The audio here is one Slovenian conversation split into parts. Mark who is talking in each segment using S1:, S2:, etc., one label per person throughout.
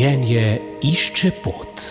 S1: Življenje išče pot.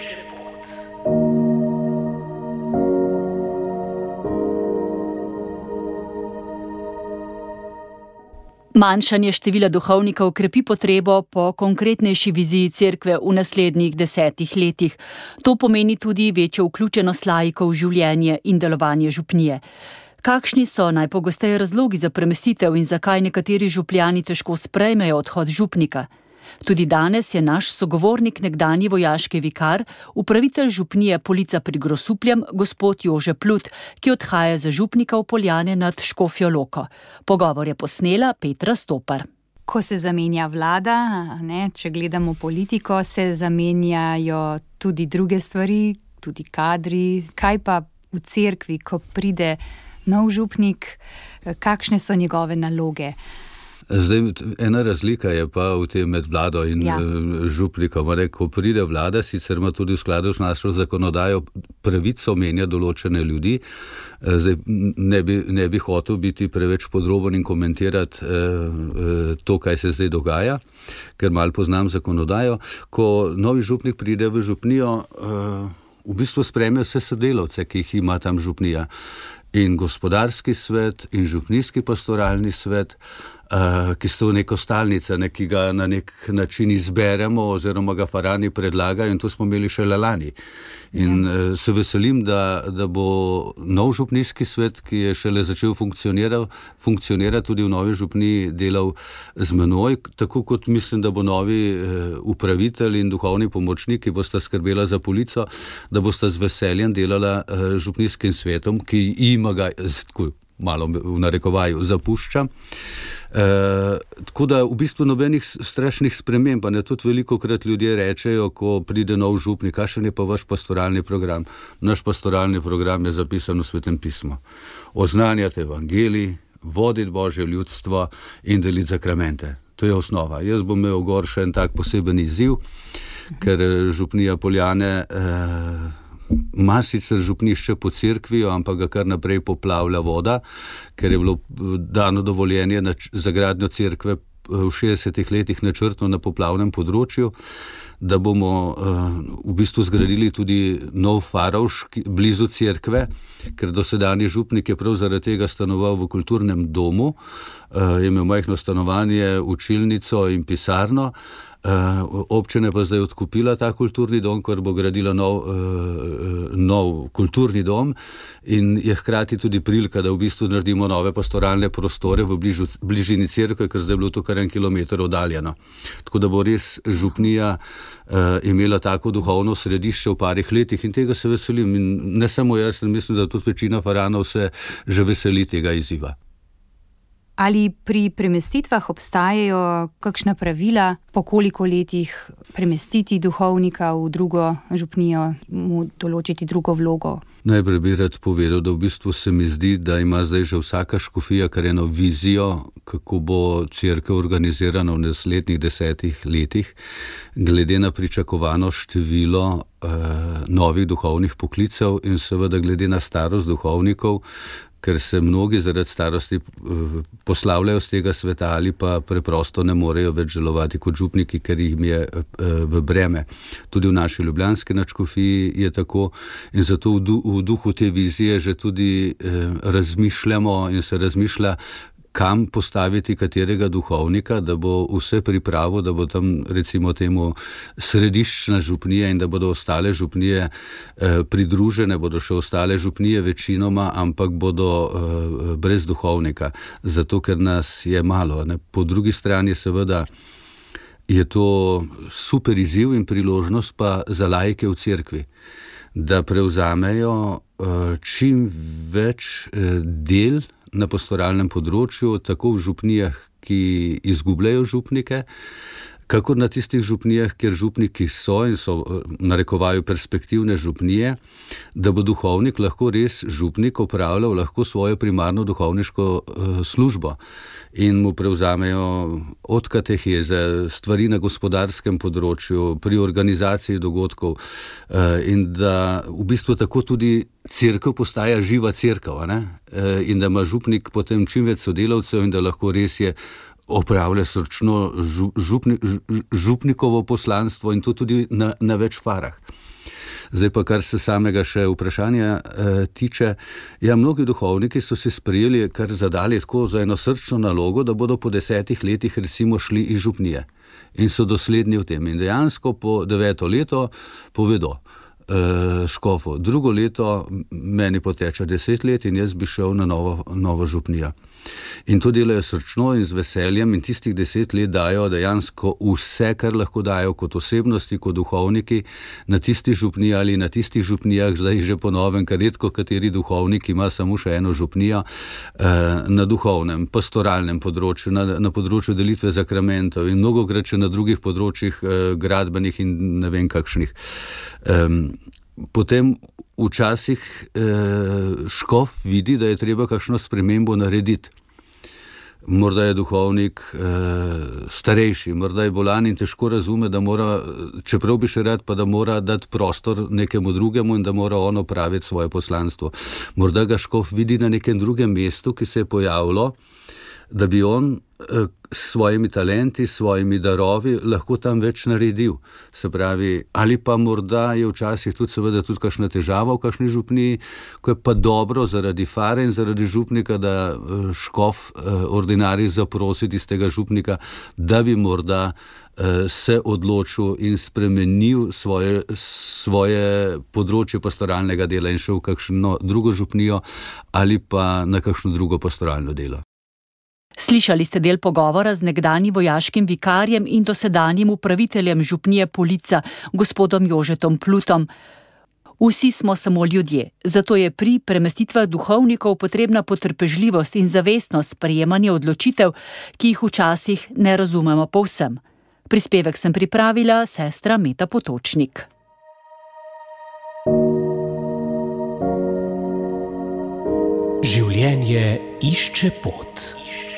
S2: Manjšanje števila duhovnikov krepi potrebo po konkretnejši viziji cerkve v naslednjih 10 letih. To pomeni tudi večjo vključenost laikov v življenje in delovanje župnije. Kakšni so najpogosteje razlogi za premestitev in zakaj nekateri župljani težko sprejmejo odhod župnika? Tudi danes je naš sogovornik nekdanji vojaški vikar, upravitelj župnije Polica pri Grosupljem, gospod Jože Plut, ki odhaja za župnika v Poljane nad Škofjo Loko. Pogovor je posnela Petra Stopar.
S3: Ko se zamenja vlada, če gledamo politiko, se zamenjajo tudi druge stvari, tudi kadri. Kaj pa v cerkvi, ko pride nov župnik, kakšne so njegove naloge?
S4: Zdaj, ena razlika je pa v tem med vlado in župnikom. Ko pride vlada, sicer ima tudi v skladu z našo zakonodajo pravico menja določene ljudi. Zdaj, ne bi hotel biti preveč podroben in komentirati to, kaj se zdaj dogaja, ker malo poznam zakonodajo. Ko novi župnik pride v župnijo, v bistvu sprejme vse sodelavce, ki jih ima tam župnija. In gospodarski svet, in župnijski pastoralni svet, ki sta v neko stalnico, ki ga na nek način izberemo oziroma ga farani predlagajo, in to smo imeli šele lani. In se veselim, da bo nov župnijski svet, ki je šele začel funkcionirati tudi v novi župniji, delal z menoj, tako kot mislim, da bo novi upravitelj in duhovni pomočnik, ki bosta skrbela za Polico, da bosta z veseljem delala župnijskim svetom, ki ima ga, malo v narekovaju, zapušča. Tako da v bistvu nobenih strašnih sprememb, pa ne, tudi velikokrat ljudje rečejo, ko pride nov župnik, kakšen je pa vaš pastoralni program? Naš pastoralni program je zapisan v Svetem pismu. Oznanjati evangelij, voditi Božje ljudstvo in deliti zakramente. To je osnova. Jaz bom imel gor še en tak poseben izziv, ker župnija Poljane ima sicer župnišče pod cerkvijo, ampak ga kar naprej poplavlja voda, ker je bilo dano dovoljenje za gradnjo cerkve v 60 letih načrtno na poplavnem področju, da bomo v bistvu zgradili tudi nov farovš blizu cerkve, ker dosedanji župnik je prav zaradi tega stanoval v kulturnem domu, je imel majhno stanovanje, učilnico in pisarno. Občina pa zdaj odkupila ta kulturni dom, ker bo gradila nov kulturni dom, in je hkrati tudi prilika, da v bistvu naredimo nove pastoralne prostore v bližini cerkve, ker zdaj je bilo to kar 1 kilometer oddaljeno. Tako da bo res župnija imela tako duhovno središče v parih letih, in tega se veselim. In ne samo jaz, mislim, da tudi večina faranov se že veseli tega izziva.
S3: Ali pri premestitvah obstajajo kakšna pravila, po koliko letih premestiti duhovnika v drugo župnijo, mu določiti drugo vlogo?
S4: Najprej bi rad povedal, da v bistvu se mi zdi, da ima zdaj že vsaka škofija kar eno vizijo, kako bo cerkev organizirana v naslednjih 10 letih, glede na pričakovano število novih duhovnih poklicev in seveda glede na starost duhovnikov, ker se mnogi zaradi starosti poslavljajo z tega sveta ali pa preprosto ne morejo več delovati kot župniki, ker jim je v breme. Tudi v naši ljubljanski nadškofiji je tako, in zato v duhu te vizije že tudi razmišljamo in se razmišlja, kam postaviti katerega duhovnika, da bo vse pripravo, da bo tam recimo temu središčna župnija in da bodo ostale župnije pridružene, bodo še ostale župnije večinoma, ampak bodo brez duhovnika, zato ker nas je malo. Po drugi strani seveda je to super izziv in priložnost pa za laike v cerkvi, da prevzamejo čim več del na pastoralnem področju, tako v župnijah, ki izgubljajo župnike, kakor na tistih župnijah, kjer župniki so in so narekovajo perspektivne župnije, da bo duhovnik lahko res župnik opravljal lahko svojo primarno duhovniško službo in mu prevzamejo od kateheze, stvari na gospodarskem področju, pri organizaciji dogodkov, in da v bistvu tako tudi cerkev postaja živa cerkev, in da ima župnik potem čim več sodelavcev in da lahko res je opravlja srčno župnikovo poslanstvo in to tudi na več farah. Zdaj pa, kar se samega še vprašanja tiče, mnogi duhovniki so si sprejeli, kar zadali tako za eno srčno nalogo, da bodo po 10 letih recimo šli iz župnije in so dosledni v tem. In dejansko po 9. leto povedo škofu, drugo leto meni poteče 10 let in jaz bi šel na novo župnijo. In to delajo srčno in z veseljem in tistih 10 let dajo dejansko vse, kar lahko dajo kot osebnosti, kot duhovniki na tisti župniji ali na tistih župnijah, zdaj že po novem, ker redko kateri duhovnik ima samo še eno župnijo, na duhovnem, pastoralnem področju, na področju delitve zakramentov in mnogokrat še na drugih področjih gradbenih in ne vem kakšnih. Potem včasih škof vidi, da je treba kakšno spremembo narediti. Morda je duhovnik starejši, morda je bolan in težko razume, da mora, čeprav bi še rad, pa da mora dati prostor nekemu drugemu in da mora on opraviti svoje poslanstvo. Morda ga škof vidi na nekem drugem mestu, ki se je pojavilo, da bi on s svojimi talenti, s svojimi darovi lahko tam več naredil. Se pravi, ali pa morda je včasih tudi kakšna težava v kakšni župniji, ko je pa dobro zaradi fare in zaradi župnika, da škof ordinarij zaprosi tistega župnika, da bi morda se odločil in spremenil svoje področje pastoralnega dela in šel v kakšno drugo župnijo ali pa na kakšno drugo pastoralno delo.
S2: Slišali ste del pogovora z nekdanjim vojaškim vikarjem in dosedanjim upraviteljem župnije Polica, gospodom Jožetom Plutom. Vsi smo samo ljudje, zato je pri premestitvah duhovnikov potrebna potrpežljivost in zavestnost sprejemanja odločitev, ki jih včasih ne razumemo povsem. Prispevek sem pripravila sestra Meta Potočnik.
S1: Življenje išče pot.